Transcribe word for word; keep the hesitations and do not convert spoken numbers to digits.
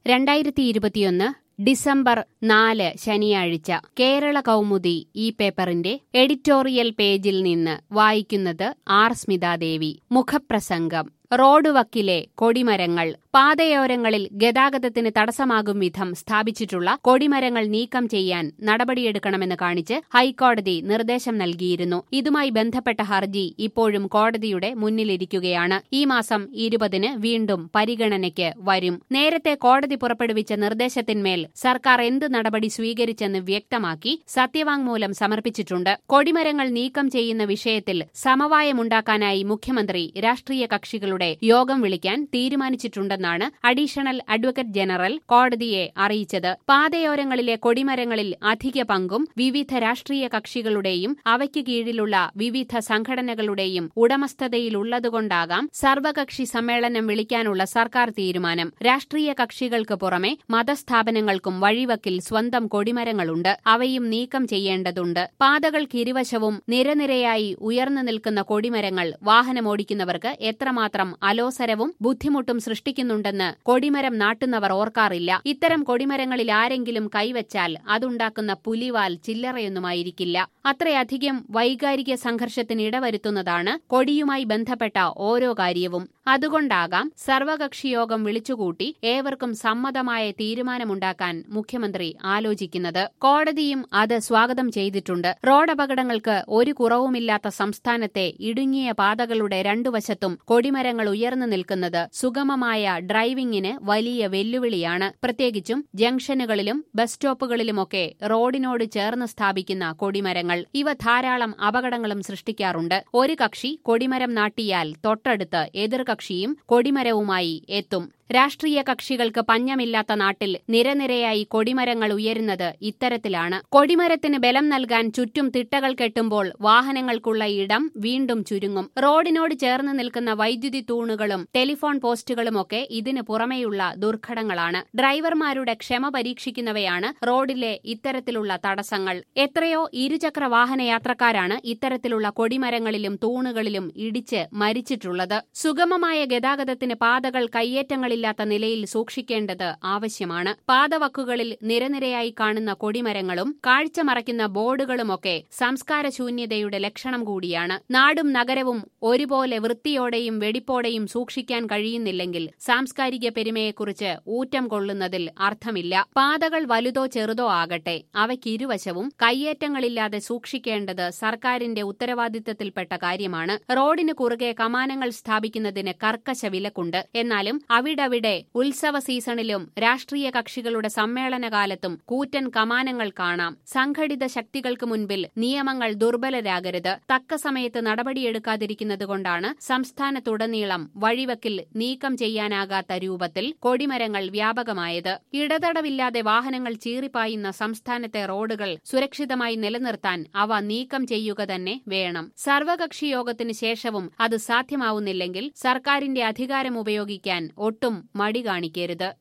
രണ്ടായിരത്തി ഇരുപത്തിയൊന്ന് ഡിസംബർ നാല് ശനിയാഴ്ച കേരള കൗമുദി ഈ പേപ്പറിന്റെ എഡിറ്റോറിയൽ പേജിൽ നിന്ന് വായിക്കുന്നത് ആർ സ്മിതാദേവി. മുഖപ്രസംഗം. റോഡ് വക്കിലെ കൊടിമരങ്ങൾ. പാതയോരങ്ങളിൽ ഗതാഗതത്തിന് തടസ്സമാകും വിധം സ്ഥാപിച്ചിട്ടുള്ള കൊടിമരങ്ങൾ നീക്കം ചെയ്യാൻ നടപടിയെടുക്കണമെന്ന് കാണിച്ച് ഹൈക്കോടതി നിർദ്ദേശം നൽകിയിരുന്നു. ഇതുമായി ബന്ധപ്പെട്ട ഹർജി ഇപ്പോഴും കോടതിയുടെ മുന്നിലിരിക്കുകയാണ്. ഈ മാസം ഇരുപതിന് വീണ്ടും പരിഗണനയ്ക്ക് വരും. നേരത്തെ കോടതി പുറപ്പെടുവിച്ച നിർദ്ദേശത്തിന്മേൽ സർക്കാർ എന്ത് നടപടി സ്വീകരിച്ചെന്ന് വ്യക്തമാക്കി സത്യവാങ്മൂലം സമർപ്പിച്ചിട്ടുണ്ട്. കൊടിമരങ്ങൾ നീക്കം ചെയ്യുന്ന വിഷയത്തിൽ സമവായമുണ്ടാക്കാനായി മുഖ്യമന്ത്രി രാഷ്ട്രീയ കക്ഷികളുടെ യോഗം വിളിക്കാൻ തീരുമാനിച്ചിട്ടുണ്ടെന്നാണ് അഡീഷണൽ അഡ്വക്കേറ്റ് ജനറൽ കോടതിയെ അറിയിച്ചത്. പാതയോരങ്ങളിലെ കൊടിമരങ്ങളിൽ അധിക പങ്കും വിവിധ രാഷ്ട്രീയ കക്ഷികളുടെയും അവയ്ക്ക് കീഴിലുള്ള വിവിധ സംഘടനകളുടെയും ഉടമസ്ഥതയിലുള്ളതുകൊണ്ടാകാം സർവകക്ഷി സമ്മേളനം വിളിക്കാനുള്ള സർക്കാർ തീരുമാനം. രാഷ്ട്രീയ കക്ഷികൾക്ക് പുറമെ മതസ്ഥാപനങ്ങൾക്കും വഴിവക്കിൽ സ്വന്തം കൊടിമരങ്ങളുണ്ട്. അവയും നീക്കം ചെയ്യേണ്ടതുണ്ട്. പാതകൾക്കിരുവശവും നിരനിരയായി ഉയർന്നു നിൽക്കുന്ന കൊടിമരങ്ങൾ വാഹനമോടിക്കുന്നവർക്ക് എത്രമാത്രം അലോസരവും ബുദ്ധിമുട്ടും സൃഷ്ടിക്കുന്നുണ്ടെന്ന് കൊടിമരം നാട്ടുന്നവർ ഓർക്കാറില്ല. ഇത്തരം കൊടിമരങ്ങളിൽ ആരെങ്കിലും കൈവച്ചാൽ അതുണ്ടാക്കുന്ന പുലിവാൽ ചില്ലറയൊന്നുമായിരിക്കില്ല. അത്രയധികം വൈകാരിക സംഘർഷത്തിന് ഇടവരുത്തുന്നതാണ് കൊടിയുമായി ബന്ധപ്പെട്ട ഓരോ കാര്യവും. അതുകൊണ്ടാകാം സർവകക്ഷിയോഗം വിളിച്ചുകൂട്ടി ഏവർക്കും സമ്മതമായ തീരുമാനമുണ്ടാക്കാൻ മുഖ്യമന്ത്രി ആലോചിക്കുന്നത്. കോടതിയും അത് സ്വാഗതം ചെയ്തിട്ടുണ്ട്. റോഡപകടങ്ങൾക്ക് ഒരു കുറവുമില്ലാത്ത സംസ്ഥാനത്തെ ഇടുങ്ങിയ പാതകളുടെ രണ്ടു വശത്തും കൊടിമരങ്ങൾ ഉയർന്നു നിൽക്കുന്നത് സുഗമമായ ഡ്രൈവിംഗിന് വലിയ വെല്ലുവിളിയാണ്. പ്രത്യേകിച്ചും ജംഗ്ഷനുകളിലും ബസ് സ്റ്റോപ്പുകളിലുമൊക്കെ റോഡിനോട് ചേർന്ന് സ്ഥാപിക്കുന്ന കൊടിമരങ്ങൾ. ഇവ ധാരാളം അപകടങ്ങളും സൃഷ്ടിക്കാറുണ്ട്. ഒരു കക്ഷി കൊടിമരം നാട്ടിയാൽ തൊട്ടടുത്ത് എതിർകക്ഷിയും കൊടിമരവുമായി എത്തും. രാഷ്ട്രീയ കക്ഷികൾക്ക് പഞ്ഞമില്ലാത്ത നാട്ടിൽ നിരനിരയായി കൊടിമരങ്ങൾ ഉയരുന്നത് ഇത്തരത്തിലാണ്. കൊടിമരത്തിന് ബലം നൽകാൻ ചുറ്റും തിട്ടകൾ കെട്ടുമ്പോൾ വാഹനങ്ങൾക്കുള്ള ഇടം വീണ്ടും ചുരുങ്ങും. റോഡിനോട് ചേർന്ന് നിൽക്കുന്ന വൈദ്യുതി തൂണുകളും ടെലിഫോൺ പോസ്റ്റുകളുമൊക്കെ ഇതിന് പുറമെയുള്ള ദുർഘടങ്ങളാണ്. ഡ്രൈവർമാരുടെ ക്ഷമ പരീക്ഷിക്കുന്നവയാണ് റോഡിലെ ഇത്തരത്തിലുള്ള തടസ്സങ്ങൾ. എത്രയോ ഇരുചക്ര വാഹന യാത്രക്കാരാണ് ഇത്തരത്തിലുള്ള കൊടിമരങ്ങളിലും തൂണുകളിലും ഇടിച്ച് മരിച്ചിട്ടുള്ളത്. സുഗമമായ ഗതാഗതത്തിന് പാതകൾ കയ്യേറ്റങ്ങളിൽ ാത്ത നിലയിൽ സൂക്ഷിക്കേണ്ടത് ആവശ്യമാണ്. പാതവക്കുകളിൽ നിരനിരയായി കാണുന്ന കൊടിമരങ്ങളും കാഴ്ച മറയ്ക്കുന്ന ബോർഡുകളുമൊക്കെ സംസ്കാരശൂന്യതയുടെ ലക്ഷണം കൂടിയാണ്. നാടും നഗരവും ഒരുപോലെ വൃത്തിയോടെയും വെടിപ്പോടെയും സൂക്ഷിക്കാൻ കഴിയുന്നില്ലെങ്കിൽ സാംസ്കാരിക പെരുമയെക്കുറിച്ച് ഊറ്റം കൊള്ളുന്നതിൽ അർത്ഥമില്ല. പാതകൾ വലുതോ ചെറുതോ ആകട്ടെ, അവയ്ക്കിരുവശവും കയ്യേറ്റങ്ങളില്ലാതെ സൂക്ഷിക്കേണ്ടത് സർക്കാരിന്റെ ഉത്തരവാദിത്തത്തിൽപ്പെട്ട കാര്യമാണ്. റോഡിന് കുറുകെ കമാനങ്ങൾ സ്ഥാപിക്കുന്നതിന് കർക്കശ വിലക്കുണ്ട്. എന്നാലും അവിടെ അവിടെ ഉത്സവ സീസണിലും രാഷ്ട്രീയ കക്ഷികളുടെ സമ്മേളനകാലത്തും കൂറ്റൻ കമാനങ്ങൾ കാണാം. സംഘടിത ശക്തികൾക്ക് മുൻപിൽ നിയമങ്ങൾ ദുർബലരാകരുത്. തക്ക സമയത്ത് നടപടിയെടുക്കാതിരിക്കുന്നതുകൊണ്ടാണ് സംസ്ഥാനത്തുടനീളം വഴിവക്കിൽ നീക്കം ചെയ്യാനാകാത്ത രൂപത്തിൽ കൊടിമരങ്ങൾ വ്യാപകമായത്. ഇടതടവില്ലാതെ വാഹനങ്ങൾ ചീറിപ്പായുന്ന സംസ്ഥാനത്തെ റോഡുകൾ സുരക്ഷിതമായി നിലനിർത്താൻ അവ നീക്കം ചെയ്യുക തന്നെ വേണം. സർവകക്ഷി യോഗത്തിന് ശേഷവും അത് സാധ്യമാവുന്നില്ലെങ്കിൽ സർക്കാരിന്റെ അധികാരം ഉപയോഗിക്കാൻ ഒട്ടും മടി കാണിക്കരുത്.